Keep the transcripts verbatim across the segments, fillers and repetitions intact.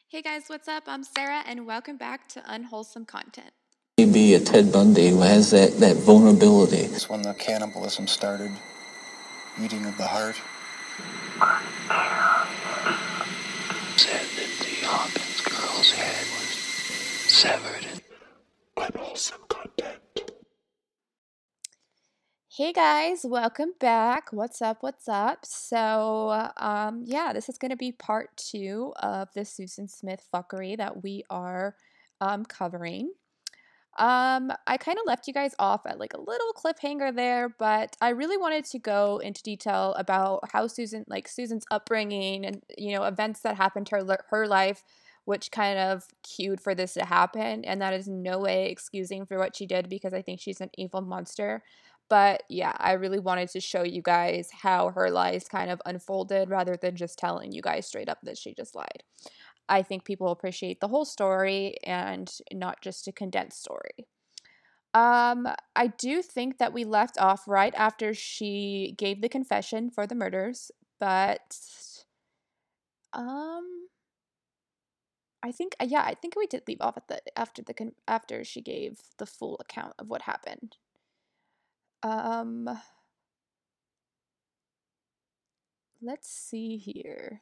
Hey guys, what's up? I'm Sarah, and welcome back to Unwholesome Content. Be a Ted Bundy who has that, that vulnerability. It's when the cannibalism started, eating of the heart. Said that the Hawkins girl's head was severed. Unwholesome Content. Hey guys, welcome back. What's up? What's up? So, um, yeah, this is going to be part two of the Susan Smith fuckery that we are um, covering. Um, I kind of left you guys off at like a little cliffhanger there, but I really wanted to go into detail about how Susan, like Susan's upbringing and, you know, events that happened to her, her life, which kind of cued for this to happen. And that is no way excusing for what she did because I think she's an evil monster. But yeah, I really wanted to show you guys how her lies kind of unfolded rather than just telling you guys straight up that she just lied. I think people appreciate the whole story and not just a condensed story. Um, I do think that we left off right after she gave the confession for the murders, but um, I think yeah, I think we did leave off at the after the con- after she gave the full account of what happened. Um, let's see here.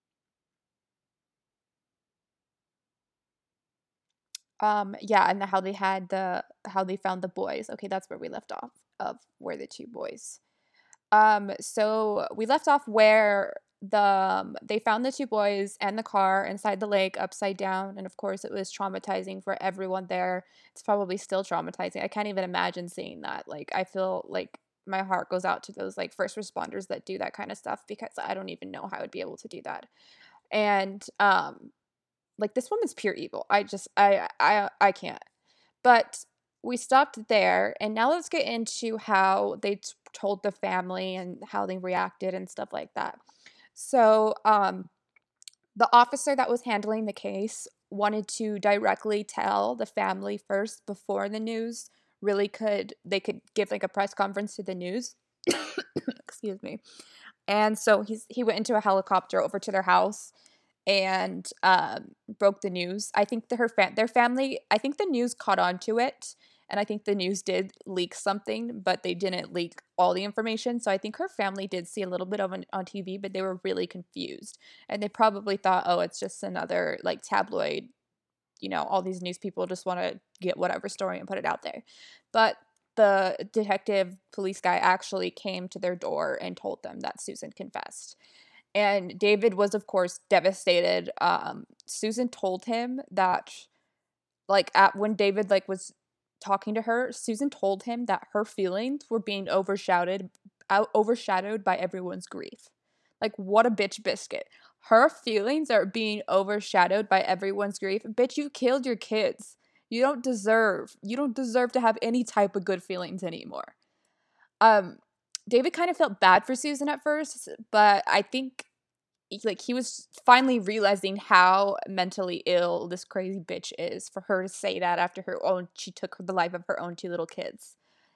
Um, yeah, and the, how they had the how they found the boys. Okay, that's where we left off of where the two boys. Um, so we left off where the um, they found the two boys and the car inside the lake upside down, and of course it was traumatizing for everyone there. It's probably still traumatizing. I can't even imagine seeing that. Like I feel like my heart goes out to those like first responders that do that kind of stuff because I don't even know how I would be able to do that. And um like this woman's pure evil. I just I I I can't. But we stopped there, and now let's get into how they t- told the family and how they reacted and stuff like that. So, um, the officer that was handling the case wanted to directly tell the family first before the news really could they could give like a press conference to the news. Excuse me. And so he's he went into a helicopter over to their house and um, broke the news. I think the, her fa- their family, I think the news caught on to it, and I think the news did leak something, but they didn't leak all the information. So I think her family did see a little bit of it on T V, but they were really confused, and they probably thought, oh, it's just another like tabloid. You know, all these news people just want to get whatever story and put it out there, but the detective police guy actually came to their door and told them that Susan confessed. And David was, of course, devastated. Um, Susan told him that, like, at when David like was talking to her, Susan told him that her feelings were being overshadowed, out overshadowed by everyone's grief. Like, what a bitch biscuit. Her feelings are being overshadowed by everyone's grief. Bitch, you killed your kids. You don't deserve. You don't deserve to have any type of good feelings anymore. Um, David kind of felt bad for Susan at first, but I think like he was finally realizing how mentally ill this crazy bitch is for her to say that after her own she took the life of her own two little kids.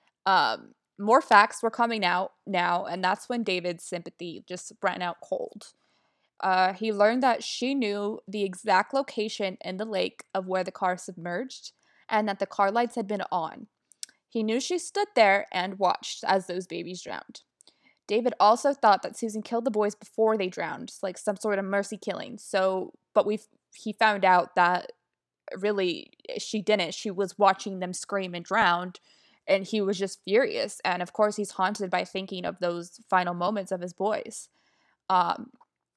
Um, more facts were coming out now, and that's when David's sympathy just ran out cold. Uh, he learned that she knew the exact location in the lake of where the car submerged, and that the car lights had been on. He knew she stood there and watched as those babies drowned. David also thought that Susan killed the boys before they drowned, like some sort of mercy killing. So, but we he found out that really she didn't. She was watching them scream and drown, and he was just furious. And of course, he's haunted by thinking of those final moments of his boys. Um,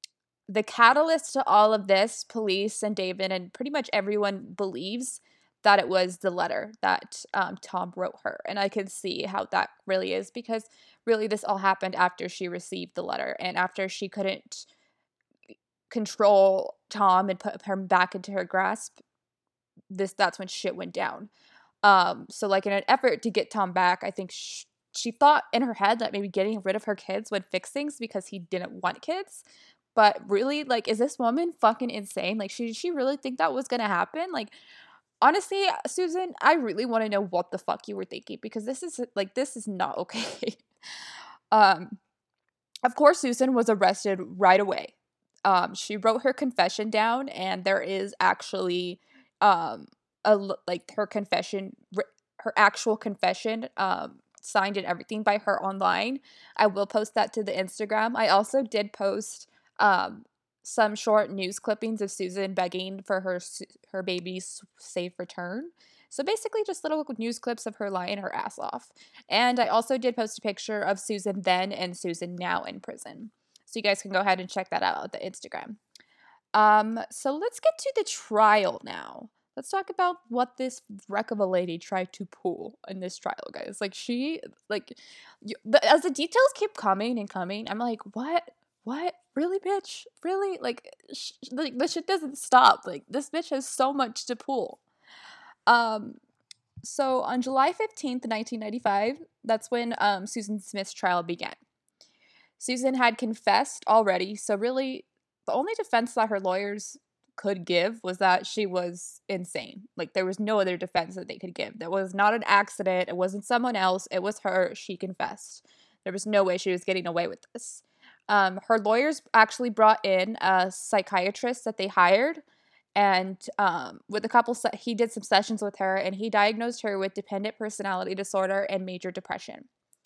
the catalyst to all of this, police and David and pretty much everyone believes that it was the letter that um, Tom wrote her. And I can see how that really is because really this all happened after she received the letter and after she couldn't control Tom and put him back into her grasp. This that's when shit went down. Um, so like in an effort to get Tom back, I think sh- she thought in her head that maybe getting rid of her kids would fix things because he didn't want kids. But really, like, is this woman fucking insane? Like, she, did she really think that was gonna happen? Like, honestly, Susan, I really want to know what the fuck you were thinking because this is like this is not okay. um, of course, Susan was arrested right away. Um, she wrote her confession down, and there is actually um a l- like her confession, wri- her actual confession, um, signed and everything by her online. I will post that to the Instagram. I also did post um some short news clippings of Susan begging for her s- her baby's safe return. So basically, just little news clips of her lying her ass off. And I also did post a picture of Susan then and Susan now in prison. So you guys can go ahead and check that out at the Instagram. Um, so let's get to the trial now. Let's talk about what this wreck of a lady tried to pull in this trial, guys. Like she, like, you, the, as the details keep coming and coming, I'm like, what, what, really, bitch, really? Like, sh- like this shit doesn't stop. Like this bitch has so much to pull. Um, so on July fifteenth, nineteen ninety-five, that's when um Susan Smith's trial began. Susan had confessed already, so really the only defense that her lawyers could give was that she was insane. Like there was no other defense that they could give. That was not an accident, it wasn't someone else, it was her. She confessed. There was no way she was getting away with this. Um, her lawyers actually brought in a psychiatrist that they hired, and um, with a couple, se- he did some sessions with her, and he diagnosed her with dependent personality disorder and major depression.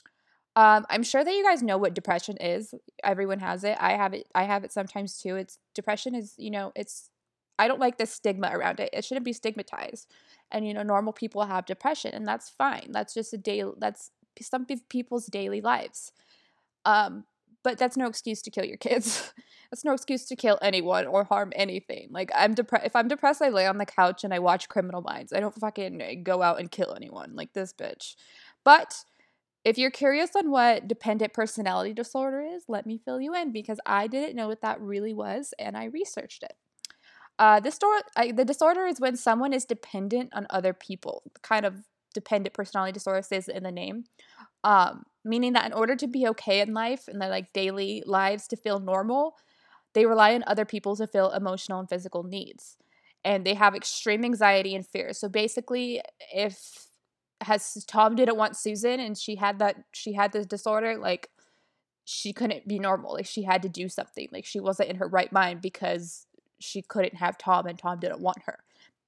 Um, I'm sure that you guys know what depression is. Everyone has it. I have it. I have it sometimes too. It's depression is, you know, it's I don't like the stigma around it. It shouldn't be stigmatized. And you know, normal people have depression, and that's fine. That's just a day. That's some pe- people's daily lives. Um, but that's no excuse to kill your kids. That's no excuse to kill anyone or harm anything. Like I'm depressed. If I'm depressed, I lay on the couch and I watch Criminal Minds. I don't fucking go out and kill anyone like this bitch. But if you're curious on what dependent personality disorder is, let me fill you in because I didn't know what that really was and I researched it. Uh, this door, I, the disorder is when someone is dependent on other people. Kind of dependent personality disorder says it in the name. Um, meaning that in order to be okay in life and their like daily lives to feel normal, they rely on other people to fill emotional and physical needs. And they have extreme anxiety and fear. So basically, if has Tom didn't want Susan and she had that she had this disorder, like she couldn't be normal. Like she had to do something. Like she wasn't in her right mind because she couldn't have Tom and Tom didn't want her.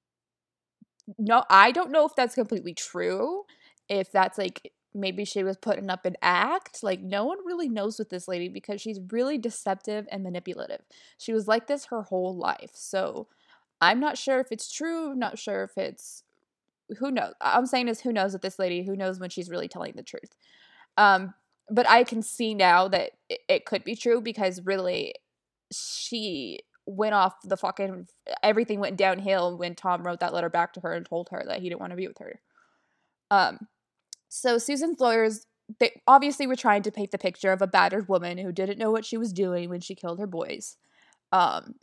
No, I don't know if that's completely true. If that's like maybe she was putting up an act. Like no one really knows with this lady because she's really deceptive and manipulative. She was like this her whole life. So I'm not sure if it's true, not sure if it's who knows. I'm saying is who knows with this lady, who knows when she's really telling the truth. Um, but I can see now that it, it could be true because really she went off the fucking everything went downhill when Tom wrote that letter back to her and told her that he didn't want to be with her. Um, so Susan's lawyers they obviously were trying to paint the picture of a battered woman who didn't know what she was doing when she killed her boys. Um,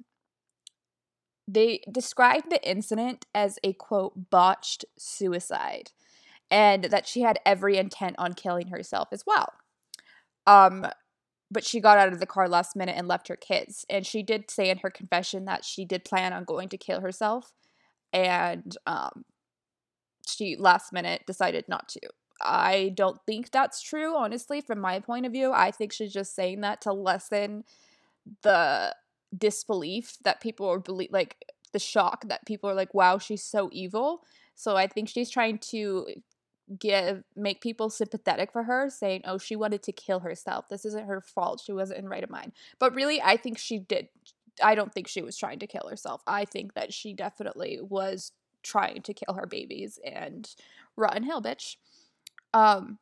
they described the incident as a quote botched suicide and that she had every intent on killing herself as well. Um, but she got out of the car last minute and left her kids. And she did say in her confession that she did plan on going to kill herself, and um, she last minute decided not to. I don't think that's true, honestly, from my point of view. I think she's just saying that to lessen the disbelief that people are believe like the shock that people are like, wow, she's so evil. So I think she's trying to give make people sympathetic for her, saying, oh, she wanted to kill herself, this isn't her fault, she wasn't in right of mind. But really I think she did. I don't think she was trying to kill herself. I think that she definitely was trying to kill her babies and rotten hell bitch. um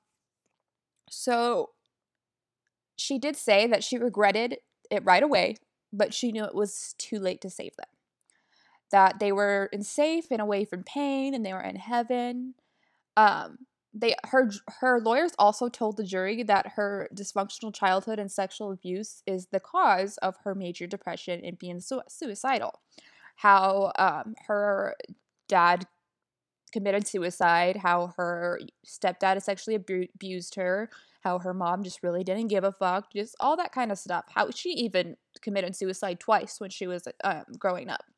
so she did say that she regretted it right away, but she knew it was too late to save them, that they were in safe and away from pain and they were in heaven. Um, they her her lawyers also told the jury that her dysfunctional childhood and sexual abuse is the cause of her major depression and being su- suicidal. How um, her dad committed suicide, how her stepdad sexually abu- abused her, how her mom just really didn't give a fuck, just all that kind of stuff. How she even committed suicide twice when she was um, growing up.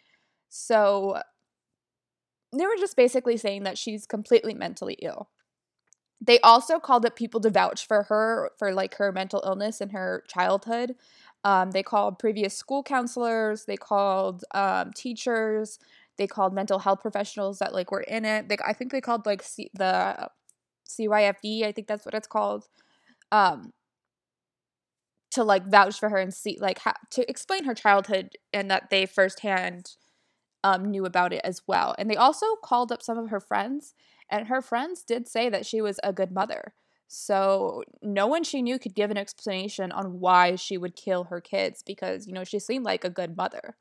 So they were just basically saying that she's completely mentally ill. They also called up people to vouch for her, for like her mental illness in her childhood. Um, they called previous school counselors. They called um, teachers. They called mental health professionals that like were in it. They, I think they called like C- the C Y F D. I think that's what it's called. Um, to like vouch for her and see like how to explain her childhood, and that they firsthand um, knew about it as well. And they also called up some of her friends, and her friends did say that she was a good mother. So no one she knew could give an explanation on why she would kill her kids, because, you know, she seemed like a good mother.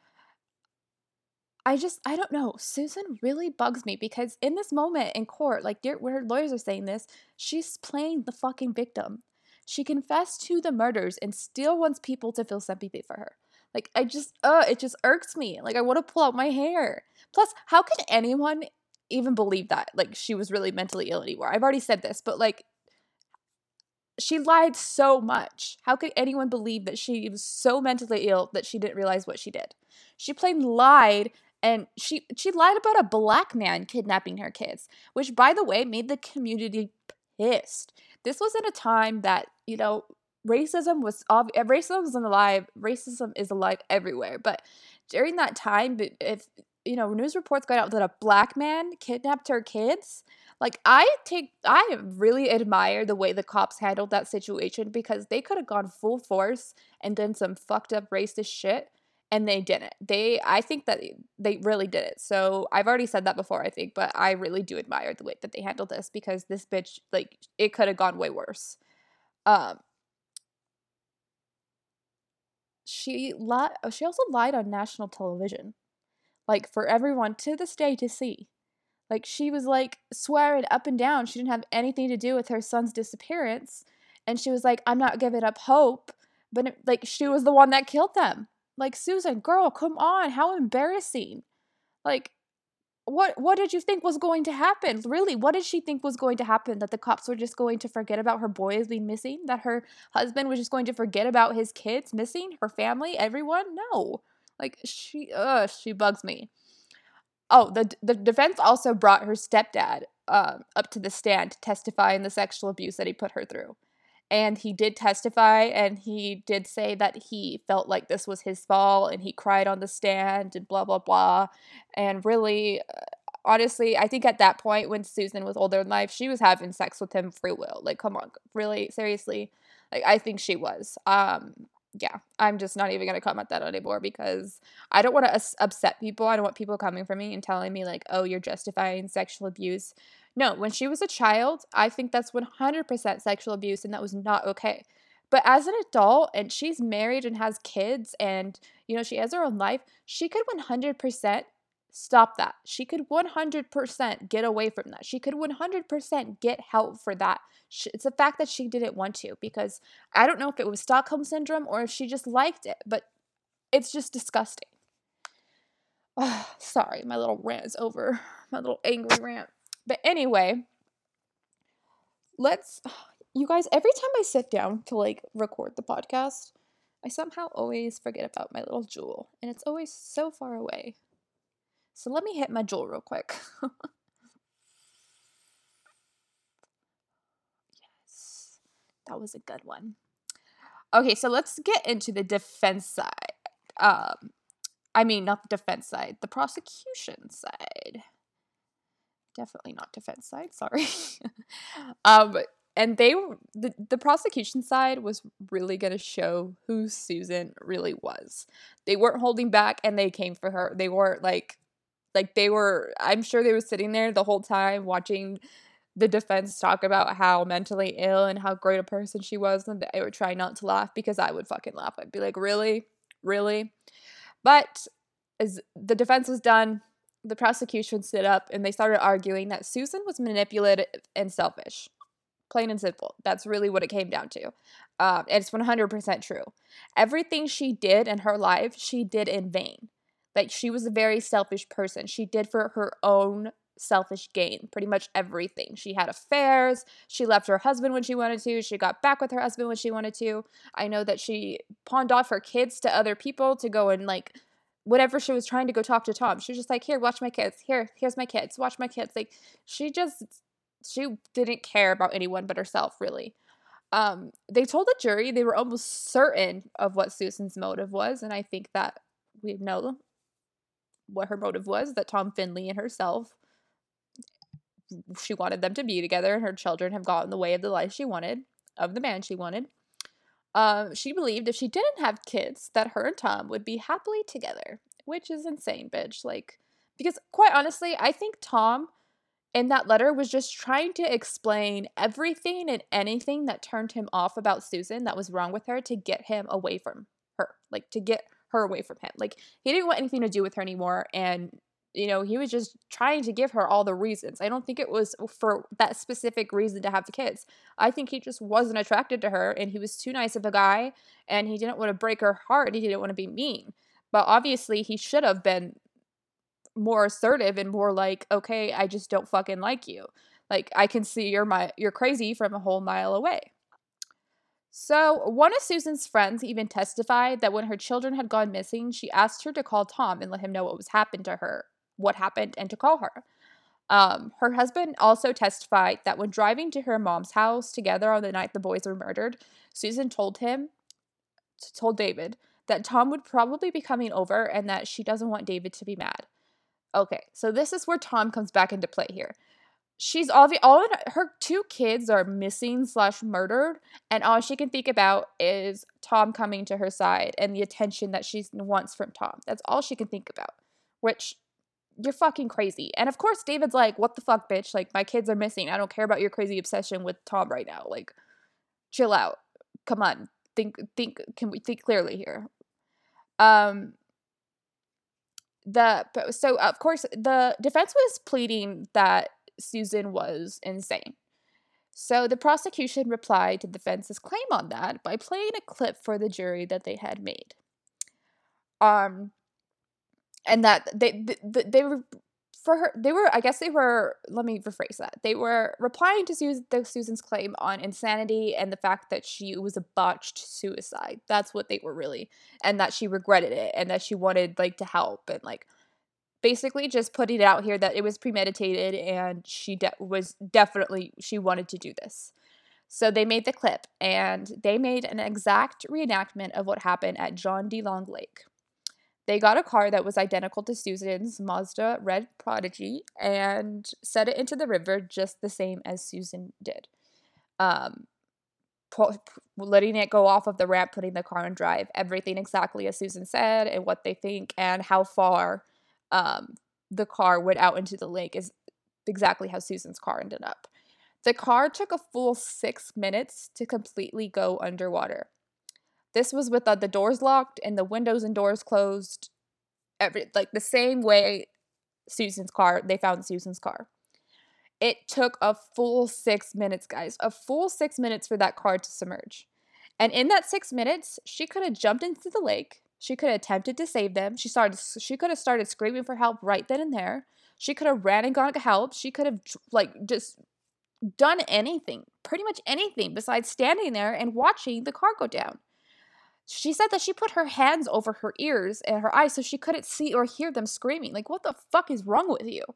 I just, I don't know. Susan really bugs me because in this moment in court, like dear, where her lawyers are saying this, she's playing the fucking victim. She confessed to the murders and still wants people to feel sympathy for her. Like, I just, uh, it just irks me. Like, I want to pull out my hair. Plus, how can anyone even believe that, like, she was really mentally ill anymore? I've already said this, but, like, she lied so much. How could anyone believe that she was so mentally ill that she didn't realize what she did? She plain lied, and she she lied about a black man kidnapping her kids, which, by the way, made the community pissed. This was at a time that, you know, racism was ob- racism is alive. Racism is alive everywhere. But during that time, if you know, news reports got out that a black man kidnapped her kids. Like, I take, I really admire the way the cops handled that situation, because they could have gone full force and done some fucked up racist shit, and they didn't. They, I think that they really did it. So I've already said that before, I think, but I really do admire the way that they handled this, because this bitch, like, it could have gone way worse. Um, she lied. She also lied on national television, like, for everyone to this day to see. Like, she was, like, swearing up and down she didn't have anything to do with her son's disappearance. And she was like, I'm not giving up hope. But, it, like, she was the one that killed them. Like, Susan, girl, come on. How embarrassing. Like, what what did you think was going to happen? Really, what did she think was going to happen? That the cops were just going to forget about her boys being missing? That her husband was just going to forget about his kids missing? Her family? Everyone? No. Like, she, ugh, she bugs me. Oh, the the defense also brought her stepdad um, up to the stand to testify in the sexual abuse that he put her through. And he did testify, and he did say that he felt like this was his fault, and he cried on the stand, and blah, blah, blah. And really, uh, honestly, I think at that point, when Susan was older in life, she was having sex with him free will. Like, come on, really, seriously? Like, I think she was. Um, yeah, I'm just not even going to comment that anymore, because I don't want to us- upset people. I don't want people coming for me and telling me, like, oh, you're justifying sexual abuse. No, when she was a child, I think that's one hundred percent sexual abuse, and that was not okay. But as an adult, and she's married and has kids, and, you know, she has her own life, she could one hundred percent stop that. She could one hundred percent get away from that. She could one hundred percent get help for that. It's the fact that she didn't want to, because I don't know if it was Stockholm Syndrome or if she just liked it, but it's just disgusting. Oh, sorry, my little rant is over. My little angry rant. But anyway, let's, you guys, every time I sit down to, like, record the podcast, I somehow always forget about my little jewel, and it's always so far away. So let me hit my jewel real quick. Yes, that was a good one. Okay, so let's get into the defense side. Um, I mean, not the defense side, the prosecution side. Definitely not defense side, sorry. um, and they, the, the prosecution side was really going to show who Susan really was. They weren't holding back, and they came for her. They weren't, like, like, they were, I'm sure they were sitting there the whole time watching the defense talk about how mentally ill and how great a person she was, and they would try not to laugh, because I would fucking laugh. I'd be like, really? Really? But as the defense was done, the prosecution stood up, and they started arguing that Susan was manipulative and selfish. Plain and simple. That's really what it came down to. Um, and it's one hundred percent true. Everything she did in her life, she did in vain. Like, she was a very selfish person. She did for her own selfish gain, pretty much everything. She had affairs. She left her husband when she wanted to. She got back with her husband when she wanted to. I know that she pawned off her kids to other people to go and, like, whatever she was trying to go talk to Tom. She was just like, here, watch my kids. Here, here's my kids. Watch my kids. Like, she just, she didn't care about anyone but herself, really. Um, they told the jury they were almost certain of what Susan's motive was, and I think that we know what her motive was, that Tom Finley and herself, she wanted them to be together, and her children have gotten in the way of the life she wanted, of the man she wanted. Um, she believed if she didn't have kids, that her and Tom would be happily together, which is insane, bitch. Like, because quite honestly, I think Tom in that letter was just trying to explain everything and anything that turned him off about Susan that was wrong with her to get him away from her, like to get her away from him. Like, he didn't want anything to do with her anymore, and you know, he was just trying to give her all the reasons. I don't think it was for that specific reason to have the kids. I think he just wasn't attracted to her, and he was too nice of a guy, and he didn't want to break her heart. He didn't want to be mean. But obviously, he should have been more assertive and more like, okay, I just don't fucking like you. Like, I can see you're my you're crazy from a whole mile away. So, one of Susan's friends even testified that when her children had gone missing, she asked her to call Tom and let him know what was happened to her, what happened, and to call her. Um, her husband also testified that when driving to her mom's house together on the night the boys were murdered, Susan told him, told David, that Tom would probably be coming over and that she doesn't want David to be mad. Okay, so this is where Tom comes back into play here. She's all the all her two kids are missing slash murdered, and all she can think about is Tom coming to her side and the attention that she wants from Tom. That's all she can think about. Which, you're fucking crazy. And of course, David's like, "What the fuck, bitch? Like, my kids are missing. I don't care about your crazy obsession with Tom right now. Like, chill out. Come on, think, think. Can we think clearly here?" Um. The so of course the defense was pleading that Susan was insane. So the prosecution replied to the defense's claim on that by playing a clip for the jury that they had made. Um, and that they they, they were for her they were I guess they were let me rephrase that they were replying to Susan, the Susan's claim on insanity and the fact that she was a botched suicide. That's what they were really, and that she regretted it and that she wanted like to help and like. Basically just putting it out here that it was premeditated and she de- was definitely, she wanted to do this. So they made the clip and they made an exact reenactment of what happened at John D. Long Lake. They got a car that was identical to Susan's Mazda Red Prodigy and set it into the river just the same as Susan did. Um, pu- letting it go off of the ramp, putting the car in drive, everything exactly as Susan said and what they think and how far Um, the car went out into the lake is exactly how Susan's car ended up. The car took a full six minutes to completely go underwater. This was with uh, the doors locked and the windows and doors closed, every like the same way Susan's car, they found Susan's car. It took a full six minutes, guys, a full six minutes for that car to submerge. And in that six minutes, she could have jumped into the lake. She could have attempted to save them. She started. She could have started screaming for help right then and there. She could have ran and gone to help. She could have like just done anything, pretty much anything besides standing there and watching the car go down. She said that she put her hands over her ears and her eyes so she couldn't see or hear them screaming. Like, what the fuck is wrong with you?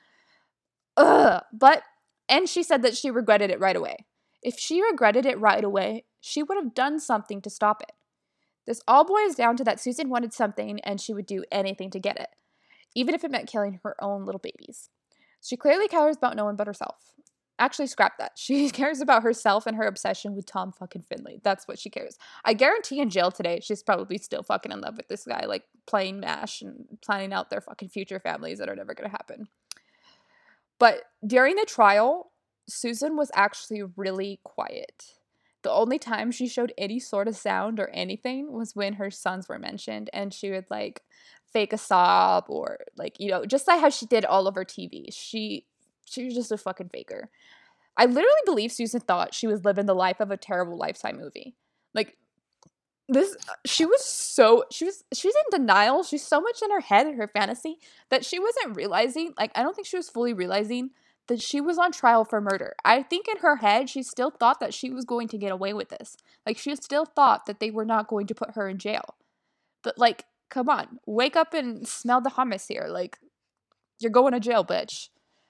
Ugh. But, and she said that she regretted it right away. If she regretted it right away, she would have done something to stop it. This all boils down to that Susan wanted something and she would do anything to get it, even if it meant killing her own little babies. She clearly cares about no one but herself. Actually, scrap that. She cares about herself and her obsession with Tom fucking Finley. That's what she cares. I guarantee in jail today, she's probably still fucking in love with this guy, like playing MASH and planning out their fucking future families that are never going to happen. But during the trial, Susan was actually really quiet. The only time she showed any sort of sound or anything was when her sons were mentioned, and she would like fake a sob or like, you know, just like how she did all over T V. She she was just a fucking faker. I literally believe Susan thought she was living the life of a terrible Lifetime movie. Like this, she was so she was she was in denial. She's so much in her head and her fantasy that she wasn't realizing. Like I don't think she was fully realizing that she was on trial for murder. I think in her head, she still thought that she was going to get away with this. Like, she still thought that they were not going to put her in jail. But, like, come on. Wake up and smell the hummus here. Like, you're going to jail, bitch.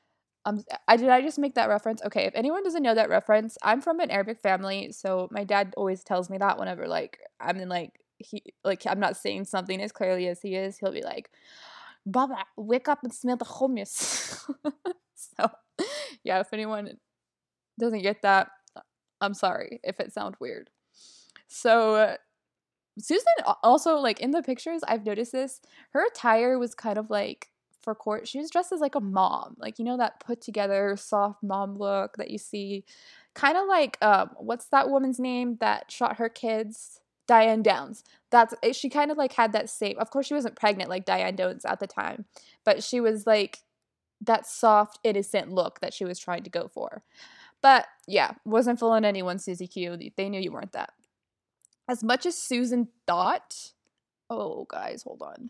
Um, I did I just make that reference? Okay, if anyone doesn't know that reference, I'm from an Arabic family, so my dad always tells me that whenever like I'm in like he like I'm not saying something as clearly as he is, he'll be like, "Baba, wake up and smell the hummus." So, yeah, if anyone doesn't get that, I'm sorry if it sounds weird. So, uh, Susan also, like, in the pictures, I've noticed this, her attire was kind of like for court, she was dressed as like a mom, like, you know, that put together soft mom look that you see, kind of like, um, what's that woman's name that shot her kids? Diane Downs. That's eh, she kind of like had that same. Of course, she wasn't pregnant like Diane Downs at the time, but she was like that soft, innocent look that she was trying to go for. But yeah, wasn't fooling anyone, Susie Q. They knew you weren't that. As much as Susan thought, oh, guys, hold on.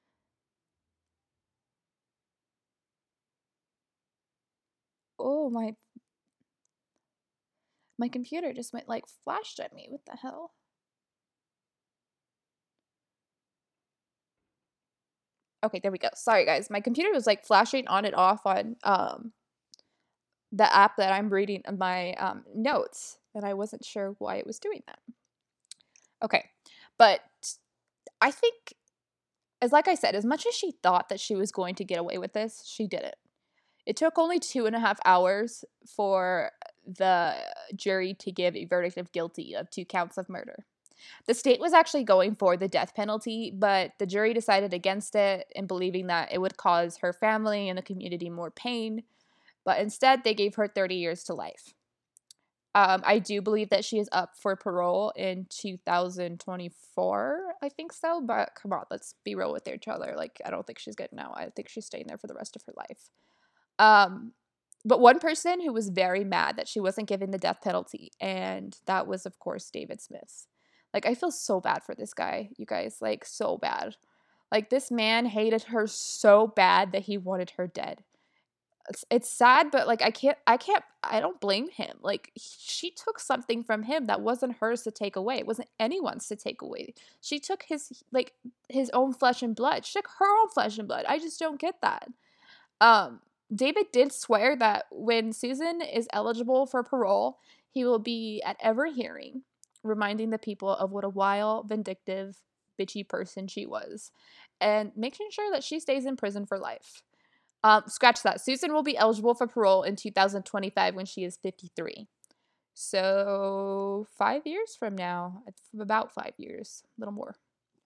Oh, my my computer just went like flashed at me. What the hell? Okay, there we go. Sorry, guys. My computer was like flashing on and off on um the app that I'm reading my um notes, and I wasn't sure why it was doing that. Okay, but I think, as like I said, as much as she thought that she was going to get away with this, she didn't. It took only two and a half hours for the jury to give a verdict of guilty of two counts of murder. The state was actually going for the death penalty, but the jury decided against it in believing that it would cause her family and the community more pain. But instead, they gave her thirty years to life. Um, I do believe that she is up for parole in two thousand twenty-four. I think so. But come on, let's be real with each other. Like, I don't think she's getting out. I think she's staying there for the rest of her life. Um, but one person who was very mad that she wasn't given the death penalty, and that was, of course, David Smith. Like, I feel so bad for this guy, you guys. Like, so bad. Like, this man hated her so bad that he wanted her dead. It's, it's sad, but like I can't I can't I don't blame him. Like she took something from him that wasn't hers to take away. It wasn't anyone's to take away. She took his like his own flesh and blood. She took her own flesh and blood. I just don't get that. Um David did swear that when Susan is eligible for parole, he will be at every hearing reminding the people of what a wild, vindictive, bitchy person she was and making sure that she stays in prison for life. Um, scratch that. Susan will be eligible for parole in two thousand twenty-five when she is fifty-three. So five years from now, about five years, a little more.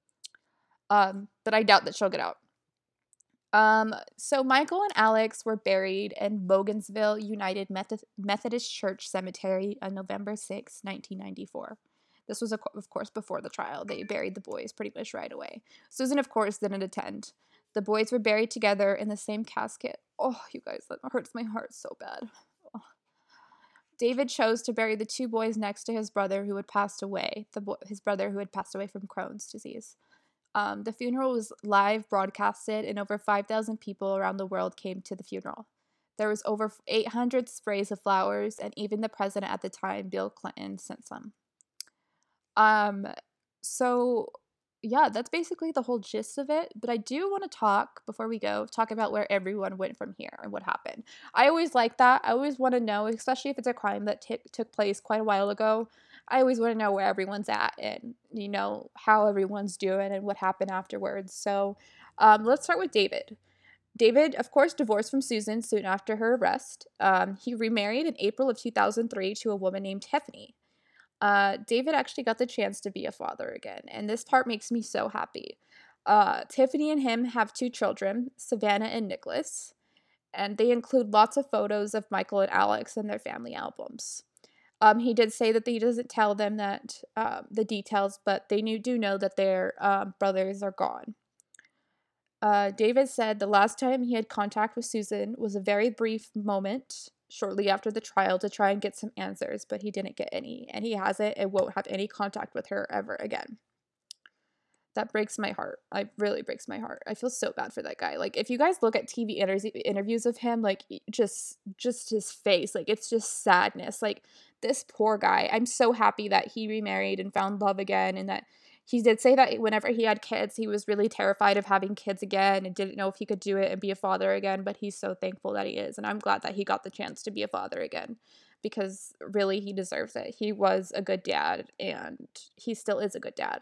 Um, but I doubt that she'll get out. Um, so Michael and Alex were buried in Bogansville United Meth- Methodist Church Cemetery on November sixth, nineteen ninety-four. This was, of course, before the trial. They buried the boys pretty much right away. Susan, of course, didn't attend. The boys were buried together in the same casket. Oh, you guys, that hurts my heart so bad. Oh. David chose to bury the two boys next to his brother who had passed away, the bo- his brother who had passed away from Crohn's disease. Um, the funeral was live broadcasted, and over five thousand people around the world came to the funeral. There was over eight hundred sprays of flowers, and even the president at the time, Bill Clinton, sent some. Um, so yeah, that's basically the whole gist of it. But I do want to talk, before we go, talk about where everyone went from here and what happened. I always like that. I always want to know, especially if it's a crime that t- took place quite a while ago. I always want to know where everyone's at and, you know, how everyone's doing and what happened afterwards. So um, let's start with David. David, of course, divorced from Susan soon after her arrest. Um, he remarried in April of two thousand three to a woman named Tiffany. Uh, David actually got the chance to be a father again, and this part makes me so happy. Uh, Tiffany and him have two children, Savannah and Nicholas, and they include lots of photos of Michael and Alex in their family albums. Um, he did say that he doesn't tell them that um, the details, but they knew, do know that their um, brothers are gone. Uh, David said the last time he had contact with Susan was a very brief moment shortly after the trial to try and get some answers, but he didn't get any, and he hasn't and won't have any contact with her ever again. That breaks my heart. It really breaks my heart. I feel so bad for that guy. Like, if you guys look at T V inter- interviews of him, like, just just his face, like, it's just sadness. Like, this poor guy. I'm so happy that he remarried and found love again, and that he did say that whenever he had kids, he was really terrified of having kids again and didn't know if he could do it and be a father again, but he's so thankful that he is. And I'm glad that he got the chance to be a father again, because really he deserves it. He was a good dad, and he still is a good dad.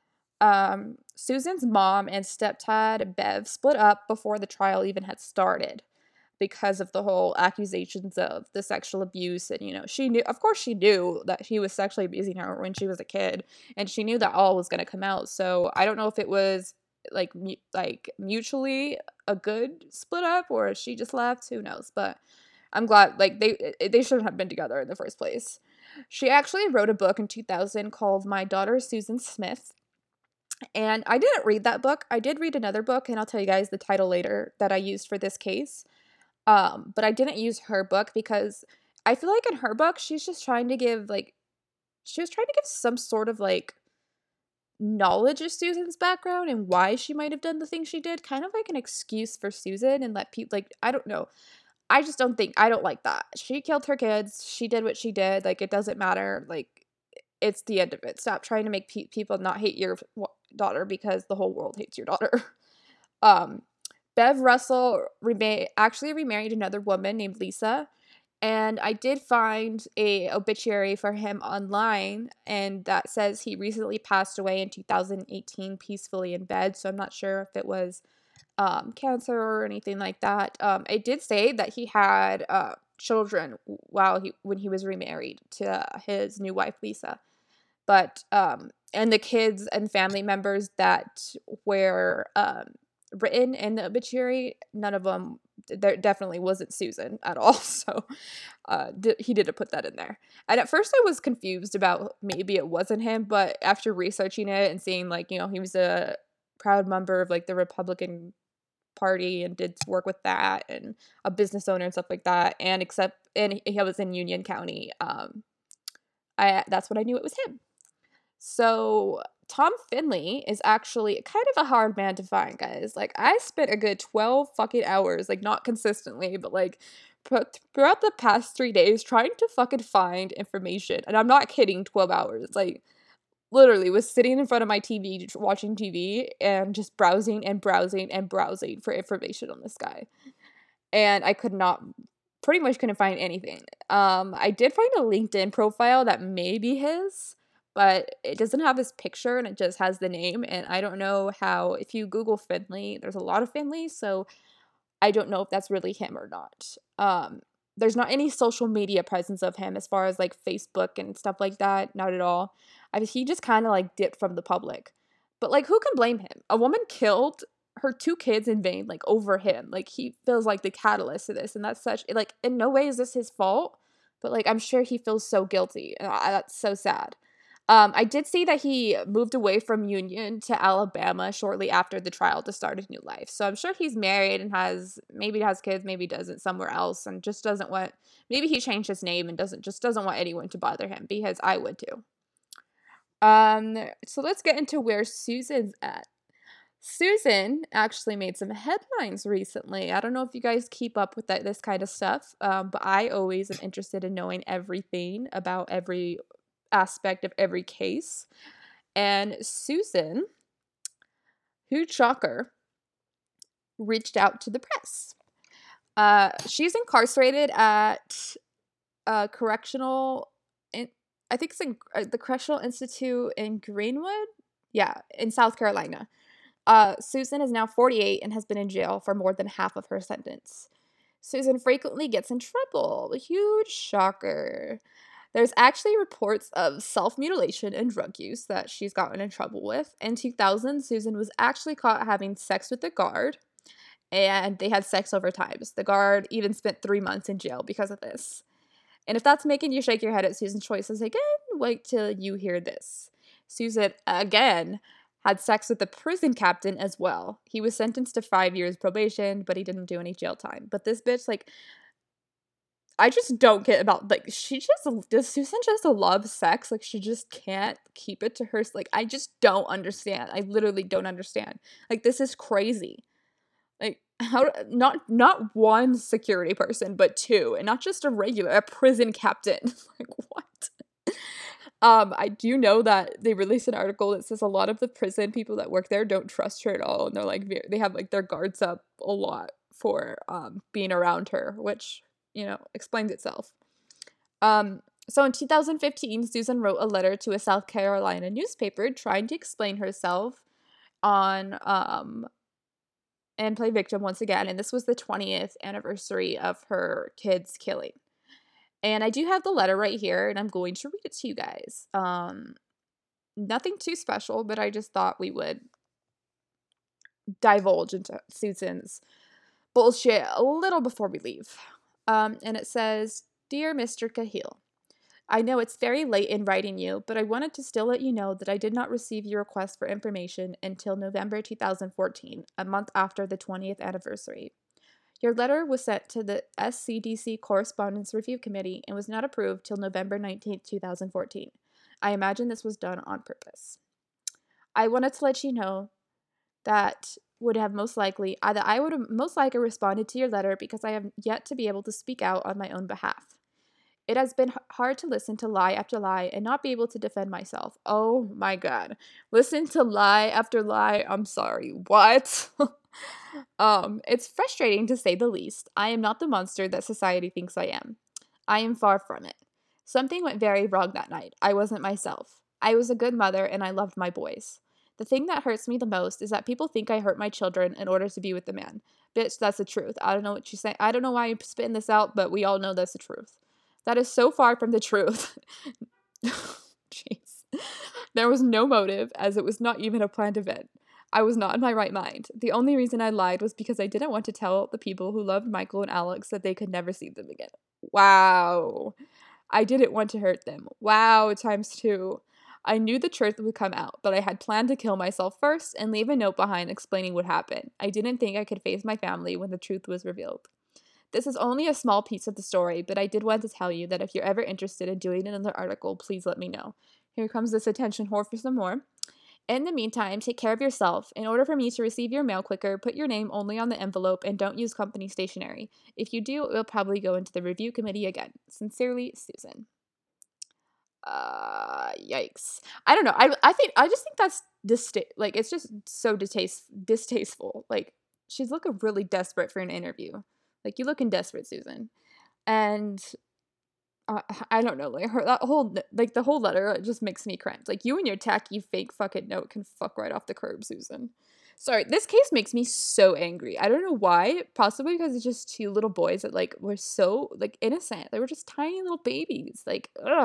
Um, Susan's mom and stepdad, Bev, split up before the trial even had started because of the whole accusations of the sexual abuse. And, you know, she knew, of course she knew that he was sexually abusing her when she was a kid, and she knew that all was going to come out. So I don't know if it was like, mu- like mutually a good split up, or she just left, who knows, but I'm glad, like, they, they shouldn't have been together in the first place. She actually wrote a book in two thousand called My Daughter Susan Smith. And I didn't read that book. I did read another book, and I'll tell you guys the title later, that I used for this case. Um, but I didn't use her book because I feel like in her book, she's just trying to give, like, she was trying to give some sort of, like, knowledge of Susan's background and why she might have done the thing she did. Kind of like an excuse for Susan, and let people, like, I don't know. I just don't think, I don't like that. She killed her kids. She did what she did. Like, it doesn't matter. Like, it's the end of it. Stop trying to make pe- people not hate your daughter because the whole world hates your daughter. um, Bev Russell rema- actually remarried another woman named Lisa, and I did find a obituary for him online, and that says he recently passed away in two thousand eighteen peacefully in bed. So I'm not sure if it was um, cancer or anything like that. Um, it did say that he had uh, children while he when he was remarried to his new wife Lisa. But, um, and the kids and family members that were um, written in the obituary, none of them, there definitely wasn't Susan at all. So uh, d- he didn't put that in there. And at first I was confused about maybe it wasn't him, but after researching it and seeing, like, you know, he was a proud member of, like, the Republican Party and did work with that, and a business owner and stuff like that, and except, and he was in Union County, um, I that's when I knew it was him. So Tom Finley is actually kind of a hard man to find, guys. Like, I spent a good twelve fucking hours, like, not consistently, but, like, throughout the past three days trying to fucking find information. And I'm not kidding, twelve hours. Like, literally was sitting in front of my T V watching T V and just browsing and browsing and browsing for information on this guy. And I could not, pretty much couldn't find anything. Um, I did find a LinkedIn profile that may be his, but it doesn't have his picture and it just has the name. And I don't know how, if you Google Finley, there's a lot of Finleys, so I don't know if that's really him or not. Um, there's not any social media presence of him as far as, like, Facebook and stuff like that. Not at all. I, he just kind of, like, dipped from the public. But, like, who can blame him? A woman killed her two kids in vain, like, over him. Like, he feels like the catalyst to this, and that's such, like, in no way is this his fault, but, like, I'm sure he feels so guilty, and I, that's so sad. Um, I did see that he moved away from Union to Alabama shortly after the trial to start a new life. So I'm sure he's married and has, maybe has kids, maybe doesn't, somewhere else, and just doesn't want, maybe he changed his name and doesn't, just doesn't want anyone to bother him, because I would too. Um, so let's get into where Susan's at. Susan actually made some headlines recently. I don't know if you guys keep up with that, this kind of stuff, um, but I always am interested in knowing everything about every aspect of every case. And Susan, huge shocker, reached out to the press. Uh, she's incarcerated at a correctional, in, I think it's in, uh, the Correctional Institute in Greenwood, yeah, in South Carolina. Uh, Susan is now forty-eight and has been in jail for more than half of her sentence. Susan frequently gets in trouble. Huge shocker. There's actually reports of self-mutilation and drug use that she's gotten in trouble with. In two thousand, Susan was actually caught having sex with a guard, and they had sex over times. The guard even spent three months in jail because of this. And if that's making you shake your head at Susan's choices again, wait till you hear this. Susan, again, had sex with the prison captain as well. He was sentenced to five years probation, but he didn't do any jail time. But this bitch, like, I just don't get about, like, she just, does Susan just love sex? Like, she just can't keep it to her, like, I just don't understand. I literally don't understand. Like, this is crazy. Like, how, not, not one security person, but two, and not just a regular, a prison captain. Like, what? Um, I do know that they released an article that says a lot of the prison people that work there don't trust her at all, and they're like ve- they have like their guards up a lot for um being around her, which, you know, explains itself. Um, so in two thousand fifteen, Susan wrote a letter to a South Carolina newspaper trying to explain herself on um and play victim once again, and this was the twentieth anniversary of her kids' killing. And I do have the letter right here, and I'm going to read it to you guys. Um, nothing too special, but I just thought we would divulge into Susan's bullshit a little before we leave. Um, and it says, "Dear Mister Cahill, I know it's very late in writing you, but I wanted to still let you know that I did not receive your request for information until November two thousand fourteen, a month after the twentieth anniversary. Your letter was sent to the S C D C Correspondence Review Committee and was not approved till November nineteenth, two thousand fourteen. I imagine this was done on purpose. I wanted to let you know that would have most likely, uh, that I would have most likely responded to your letter because I have yet to be able to speak out on my own behalf. It has been h- hard to listen to lie after lie and not be able to defend myself. Oh my god. Listen to lie after lie. I'm sorry. What? um, it's frustrating to say the least. I am not the monster that society thinks I am. I am far from it. Something went very wrong that night. I wasn't myself. I was a good mother and I loved my boys. The thing that hurts me the most is that people think I hurt my children in order to be with the man. Bitch, that's the truth. I don't know what you say. I don't know why you're spitting this out, but we all know that's the truth. That is so far from the truth. Jeez. There was no motive, as it was not even a planned event. I was not in my right mind. The only reason I lied was because I didn't want to tell the people who loved Michael and Alex that they could never see them again. Wow. I didn't want to hurt them. Wow, times two. I knew the truth would come out, but I had planned to kill myself first and leave a note behind explaining what happened. I didn't think I could face my family when the truth was revealed. This is only a small piece of the story, but I did want to tell you that if you're ever interested in doing another article, please let me know." Here comes this attention whore for some more. "In the meantime, take care of yourself. In order for me to receive your mail quicker, put your name only on the envelope and don't use company stationery. If you do, it will probably go into the review committee again. Sincerely, Susan." Uh, yikes. I don't know. I I think I just think that's dista- like it's just so distaste distasteful. Like, she's looking really desperate for an interview. Like, you looking desperate, Susan. And uh, I don't know, like her that whole like the whole letter, it just makes me cringe. Like, you and your tacky fake fucking note can fuck right off the curb, Susan. Sorry, this case makes me so angry. I don't know why. Possibly because it's just two little boys that like were so like innocent. They were just tiny little babies. Like, ugh.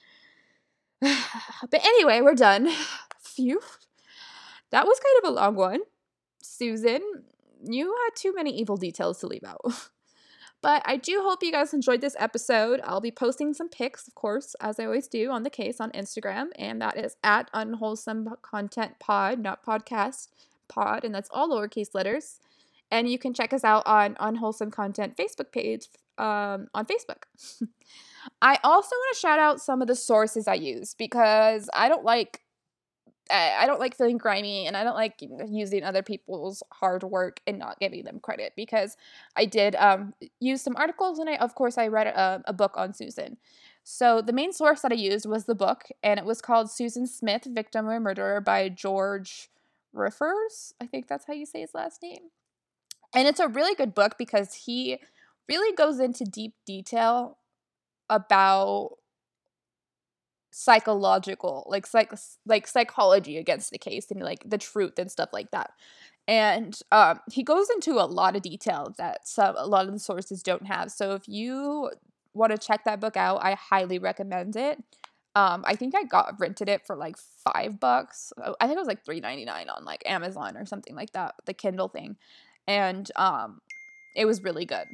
But anyway, we're done. Phew. That was kind of a long one. Susan, you had too many evil details to leave out. But I do hope you guys enjoyed this episode. I'll be posting some pics, of course, as I always do, on the case on Instagram, and that is at Unwholesome Content Pod, not podcast, pod, and that's all lowercase letters. And you can check us out on Unwholesome Content Facebook page um, on Facebook. I also want to shout out some of the sources I use because I don't like I I don't like feeling grimy, and I don't like using other people's hard work and not giving them credit, because I did um, use some articles, and I, of course, I read a, a book on Susan. So the main source that I used was the book, and it was called Susan Smith, Victim or Murderer by George Riffers. I think that's how you say his last name. And it's a really good book because he really goes into deep detail about psychological like psych like psychology against the case and like the truth and stuff like that. And um he goes into a lot of detail that some a lot of the sources don't have. So if you want to check that book out, I highly recommend it. um I think I got rented it for like five bucks. I think it was like three ninety-nine on like Amazon or something like that, the Kindle thing. And um it was really good.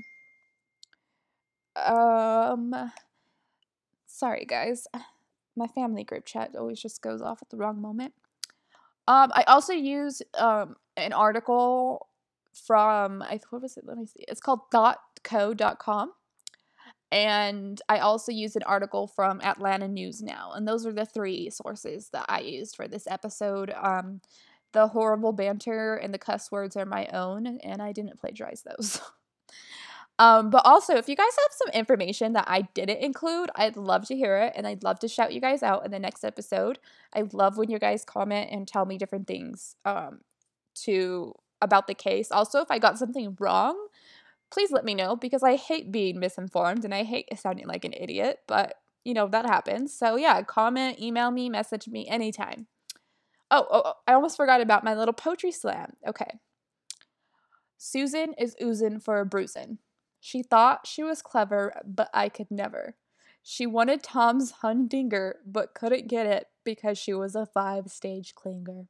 um sorry guys, my family group chat always just goes off at the wrong moment. Um, I also use um an article from I what was it? Let me see. It's called thought co dot com. And I also use an article from Atlanta News Now. And those are the three sources that I used for this episode. Um, the horrible banter and the cuss words are my own, and I didn't plagiarize those. Um, but also, if you guys have some information that I didn't include, I'd love to hear it, and I'd love to shout you guys out in the next episode. I love when you guys comment and tell me different things um, to about the case. Also, if I got something wrong, please let me know, because I hate being misinformed and I hate sounding like an idiot, but you know, that happens. So yeah, comment, email me, message me anytime. Oh, oh, oh, I almost forgot about my little poetry slam. Okay. Susan is oozin' for a bruisin'. She thought she was clever, but I could never. She wanted Tom's humdinger, but couldn't get it because she was a five-stage clinger.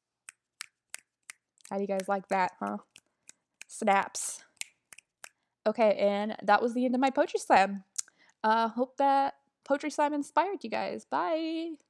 How do you guys like that, huh? Snaps. Okay, and that was the end of my poetry slam. Uh, hope that poetry slam inspired you guys. Bye!